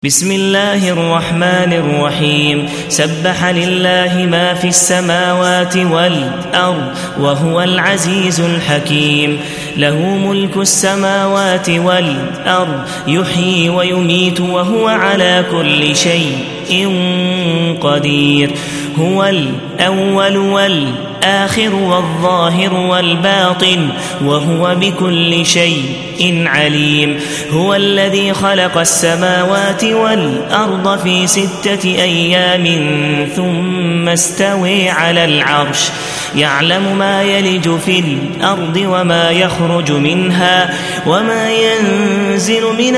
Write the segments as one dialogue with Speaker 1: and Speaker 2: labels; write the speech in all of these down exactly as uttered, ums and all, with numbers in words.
Speaker 1: بسم الله الرحمن الرحيم سبح لله ما في السماوات والأرض وهو العزيز الحكيم له ملك السماوات والأرض يحيي ويميت وهو على كل شيء قدير هو الأول والآخر والظاهر والباطن وهو بكل شيء عليم هو الذي خلق السماوات والأرض في ستة أيام ثم استوى على العرش يعلم ما يلج في الأرض وما يخرج منها وما ينزل من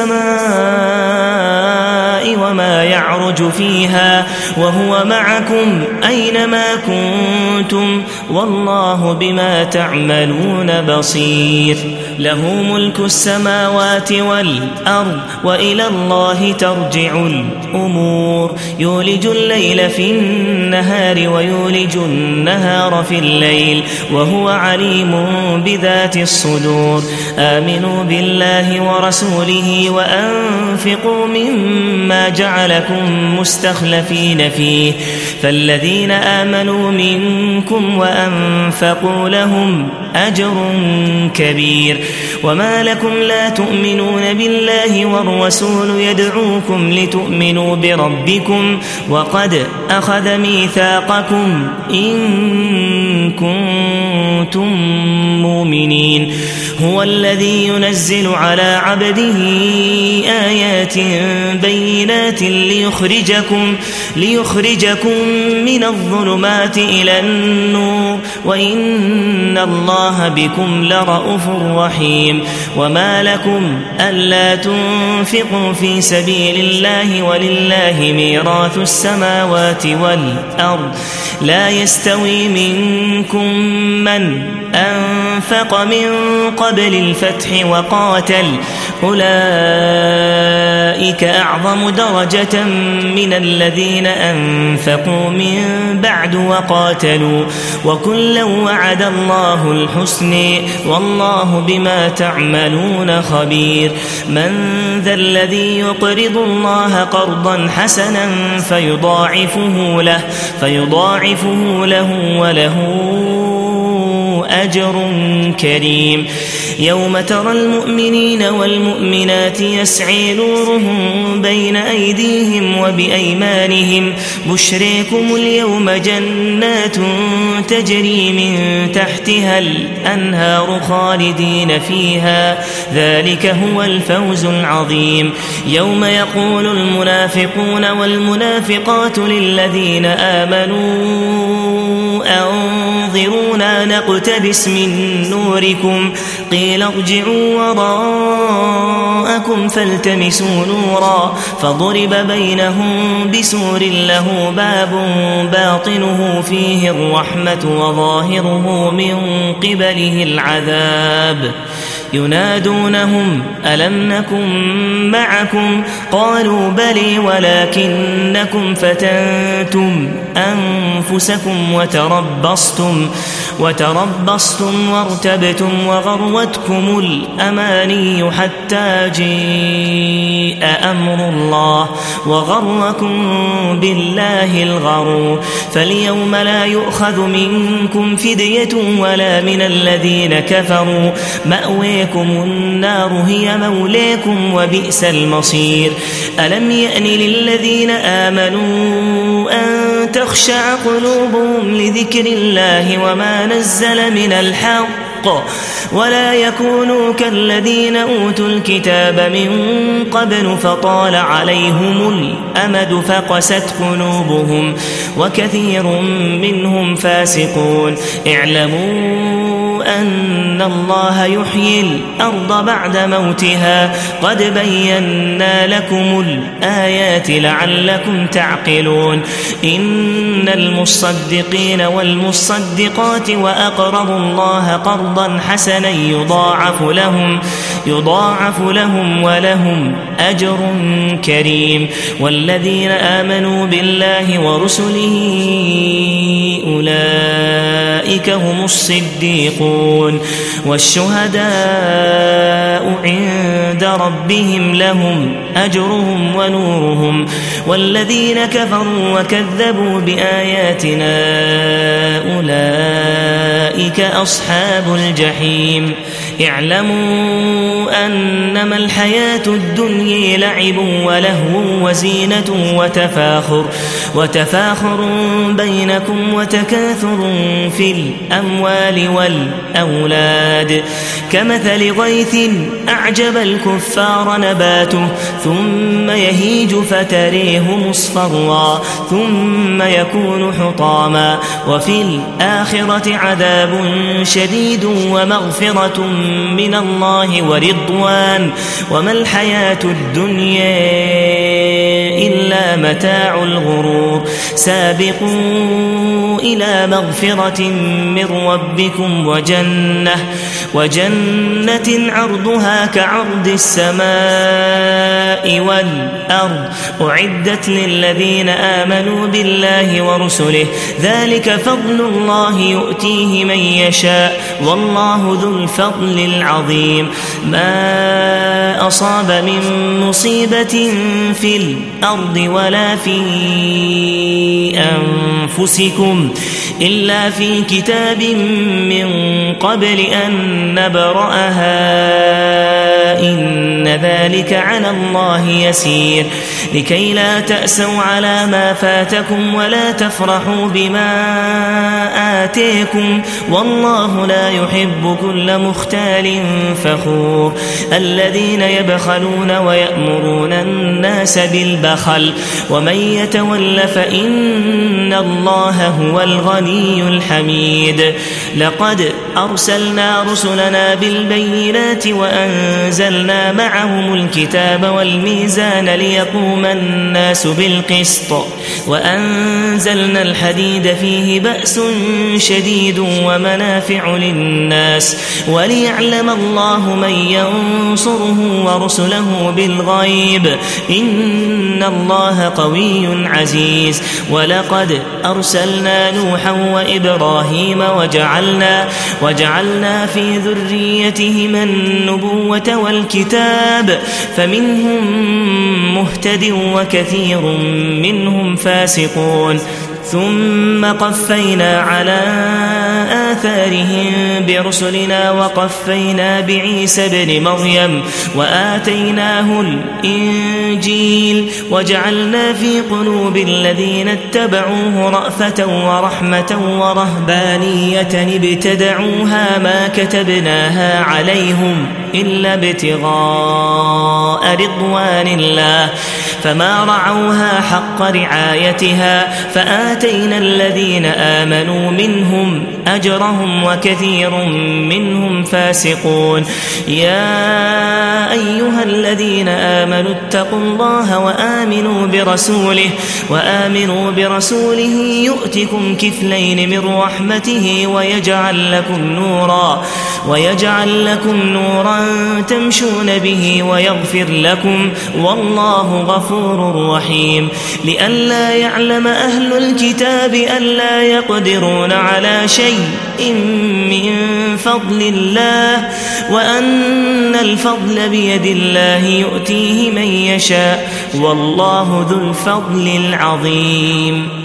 Speaker 1: السماء وما يعرج فيها وهو معكم أينما كنتم والله بما تعملون بصير له ملك السماوات والأرض وإلى الله ترجع الأمور يولج الليل في النهار ويولج النهار في الليل وهو عليم بذات الصدور آمنوا بالله ورسوله وأنفقوا مما جعلكم مستخلفين فيه فالذين آمنوا منكم وأنفقوا لهم أجر كبير وما لكم لا تؤمنون بالله والرسول يدعوكم لتؤمنوا بربكم وقد أخذ ميثاقكم إن كنتم مؤمنين هو الذي ينزل على عبده آيات بينات ليخرجكم ليخرجكم من الظلمات إلى النور وإن الله بكم لرءوف رحيم وما لكم ألا تنفقوا في سبيل الله ولله ميراث السماوات والأرض لا يستوي منكم من أنفق من قبل الفتح وقاتل أولئك أعظم درجة من الذين أنفقوا من بعد وقاتلوا وكلا وعد الله الحسن والله بما تعملون خبير من ذا الذي يقرض الله قرضا حسنا فيضاعفه له فيضاعفه له وله أجر كريم يوم ترى المؤمنين والمؤمنات يسعي نورهم بين أيديهم وبأيمانهم بشريكم اليوم جنات تجري من تحتها الأنهار خالدين فيها ذلك هو الفوز العظيم يوم يقول المنافقون والمنافقات للذين آمنوا أنظرونا نقتبس من نوركم قيل ارجعوا وراءكم فالتمسوا نورا فضرب بينهم بسور له باب باطنه فيه الرحمة وظاهره من قبله العذاب ينادونهم ألم نكن معكم قالوا بلي ولكنكم فتنتم أنفسكم وتربصتم وتربصتم وارتبتم وغروتكم الأماني حتى جاء أمر الله وغركم بالله الغرور فاليوم لا يؤخذ منكم فدية ولا من الذين كفروا مأويكم النار هي مولاكم وبئس المصير ألم يأن للذين آمنوا أن تخشع قلوبهم لذكر الله وما نزل من الحق ولا يكونوا كالذين أوتوا الكتاب من قبل فطال عليهم الأمد فقست قلوبهم وكثير منهم فاسقون اعلموا أن الله يحيي الأرض بعد موتها قد بينا لكم الآيات لعلكم تعقلون إن المصدقين والمصدقات وأقرضوا الله قرضا حسنا يضاعف لهم يضاعف لهم ولهم أجر كريم والذين آمنوا بالله ورسله أولئك هم الصديقون يشركون والشهداء عند ربهم لهم أجرهم ونورهم والذين كفروا وكذبوا بآياتنا أولئك أصحاب الجحيم اعلموا أنما الحياة الدنيا لعب ولهو وزينة وتفاخر وتفاخر بينكم وتكاثر في الأموال والأولاد كمثل غيث أعجب الكفار نباته ثم يهيج فتريه مصفرا ثم يكون حطاما وفي الآخرة عذاب شديد ومغفرة من الله ورضوان وما الحياة الدنيا إلا متاع الغرور سابقوا إلى مغفرة من ربكم وجنة وجنة عرضها كعرض السماء والأرض أعدت للذين آمنوا بالله ورسله ذلك فضل الله يؤتيه من يشاء والله ذو الفضل العظيم ما أصاب من مصيبة في الأرض ولا في أنفسكم إلا في كتاب من قبل أن نبرأها إن ذلك على الله يسير لكي لا تأسوا على ما فاتكم ولا تفرحوا بما آتيكم والله لا يحب كل مختال فخور الذين يبخلون ويأمرون الناس بالبخل ومن يتول فإن الله هو الغني الحميد لقد أرسلنا رسلنا بالبينات وأنزلنا معهم الكتاب والميزان ليقوم الناس بالقسط وأنزلنا الحديد فيه بأس شديد ومنافع للناس وليعلم الله من ينصره ورسله بالغيب إن الله قوي عزيز ولقد أرسلنا نوحا وإبراهيم وجعلنا, وجعلنا في ذريتهما النبوة والكتاب فمنهم مهتد وكثير منهم فاسقون ثم قفينا على آثارهم برسلنا وقفينا بعيسى ابن مريم وآتيناه الإنجيل وجعلنا في قلوب الذين اتبعوه رأفة ورحمة ورهبانية ابتدعوها ما كتبناها عليهم إلا ابتغاء رضوان الله فما رعوها حق رعايتها فآتينا الذين آمنوا منهم أجرهم وكثير منهم فاسقون يا أيها الذين آمنوا اتقوا الله وآمنوا برسوله وآمنوا برسوله يؤتكم كفلين من رحمته ويجعل لكم نورا ويجعل لكم نورا تمشون به ويغفر لكم والله غفور رحيم لئلا يعلم أهل الكتاب ألا يقدرون على شيء من فضل الله وأن الفضل بيد الله يؤتيه من يشاء والله ذو الفضل العظيم